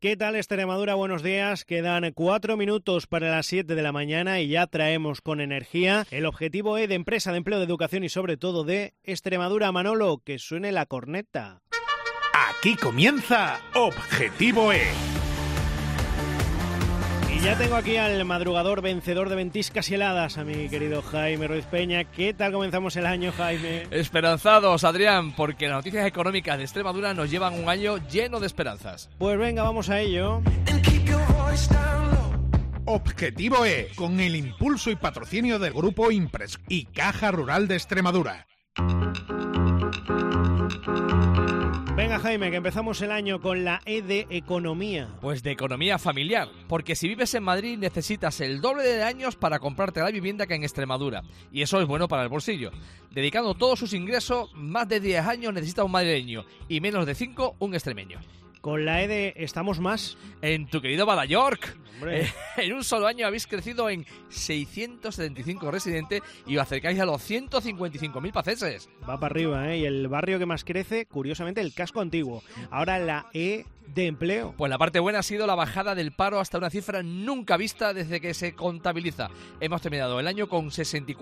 ¿Qué tal Extremadura? Buenos días. Quedan 4 minutos para las 7 de la mañana y ya traemos con energía el objetivo de empresa, de empleo, de educación y sobre todo de Extremadura. Manolo, que suene la corneta. Aquí comienza Objetivo E. Y ya tengo aquí al madrugador vencedor de ventiscas y heladas, a mi querido Jaime Ruiz Peña. ¿Qué tal comenzamos el año, Jaime? Esperanzados, Adrián, porque las noticias económicas de Extremadura nos llevan un año lleno de esperanzas. Pues venga, vamos a ello. Objetivo E, con el impulso y patrocinio del Grupo Impres y Caja Rural de Extremadura. Venga, Jaime, que empezamos el año con la E de economía. Pues de economía familiar, porque si vives en Madrid necesitas el doble de años para comprarte la vivienda que en Extremadura, y eso es bueno para el bolsillo. Dedicando todos sus ingresos, más de 10 años necesita un madrileño, y menos de 5 un extremeño. Con la E de estamos más. En tu querido Badajoz. En un solo año habéis crecido en 675 residentes y os acercáis a los 155.000 paceses. Va para arriba, ¿eh? Y el barrio que más crece, curiosamente, el casco antiguo. Ahora la E de empleo. Pues la parte buena ha sido la bajada del paro hasta una cifra nunca vista desde que se contabiliza. Hemos terminado el año con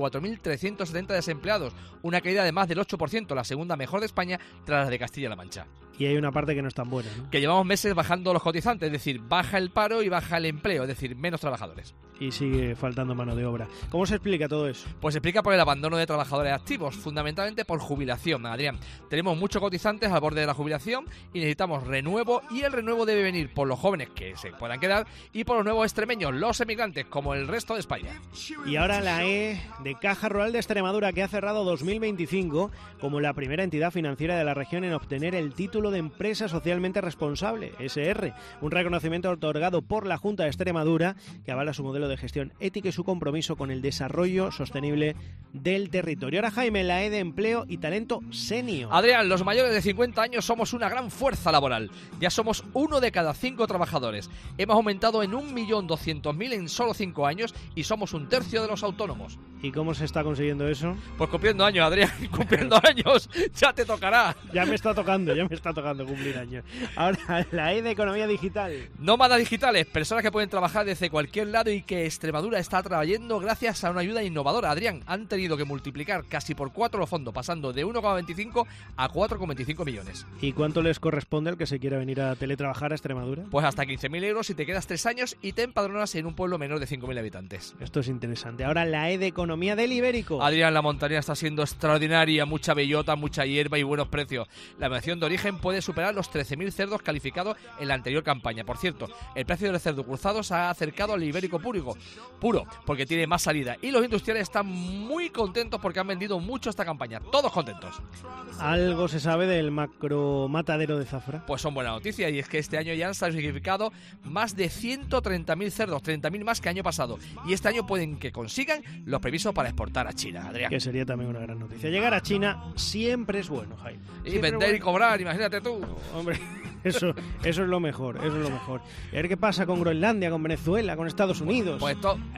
64.370 desempleados, una caída de más del 8%, la segunda mejor de España tras la de Castilla-La Mancha. Y hay una parte que no es tan buena, ¿no? Que llevamos meses bajando los cotizantes, es decir, baja el paro y baja el empleo, es decir, menos trabajadores. Y sigue faltando mano de obra. ¿Cómo se explica todo eso? Pues se explica por el abandono de trabajadores activos, fundamentalmente por jubilación, Adrián. Tenemos muchos cotizantes al borde de la jubilación y necesitamos renuevo, y el renuevo debe venir por los jóvenes que se puedan quedar y por los nuevos extremeños, los emigrantes, como el resto de España. Y ahora la E de Caja Rural de Extremadura, que ha cerrado 2025 como la primera entidad financiera de la región en obtener el título de Empresa Socialmente Responsable, SR, un reconocimiento otorgado por la Junta de Extremadura que avala su modelo de gestión ética y su compromiso con el desarrollo sostenible del territorio. Ahora, Jaime, la E de empleo y talento senior. Adrián, los mayores de 50 años somos una gran fuerza laboral. Ya somos 1 de cada 5 trabajadores. Hemos aumentado en 1.200.000 en solo 5 años y somos un tercio de los autónomos. ¿Y cómo se está consiguiendo eso? Pues cumpliendo años, Adrián, cumpliendo años, ya te tocará. Ya me está tocando cumplir años. Ahora, la E de economía digital. Nómadas digitales, personas que pueden trabajar desde cualquier lado y que Extremadura está trayendo gracias a una ayuda innovadora. Adrián, han tenido que multiplicar casi por 4 los fondos, pasando de 1,25 a 4,25 millones. ¿Y cuánto les corresponde al que se quiera venir a teletrabajar a Extremadura? Pues hasta 15.000 euros si te quedas 3 años y te empadronas en un pueblo menor de 5.000 habitantes. Esto es interesante. Ahora la E de economía del ibérico. Adrián, la montaña está siendo extraordinaria, mucha bellota, mucha hierba y buenos precios. La mención de origen puede superar los 13.000 cerdos calificados en la anterior campaña. Por cierto, el precio del cerdo cruzado se ha acercado al ibérico puro, porque tiene más salida. Y los industriales están muy contentos porque han vendido mucho esta campaña. Todos contentos. ¿Algo se sabe del macro matadero de Zafra? Pues son buenas noticias, y es que este año ya han sacrificado más de 130.000 cerdos, 30.000 más que año pasado. Y este año pueden que consigan los permisos para exportar a China, Adrián. Que sería también una gran noticia. Llegar a China siempre es bueno, Jaime. Y vender y cobrar, imagínate tú. Hombre, eso es lo mejor, eso es lo mejor. Y a ver qué pasa con Groenlandia, con Venezuela, con Estados Unidos. Pues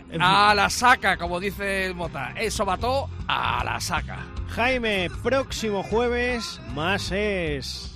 a la saca, como dice el Mota. Eso va todo a la saca. Jaime, próximo jueves, más es...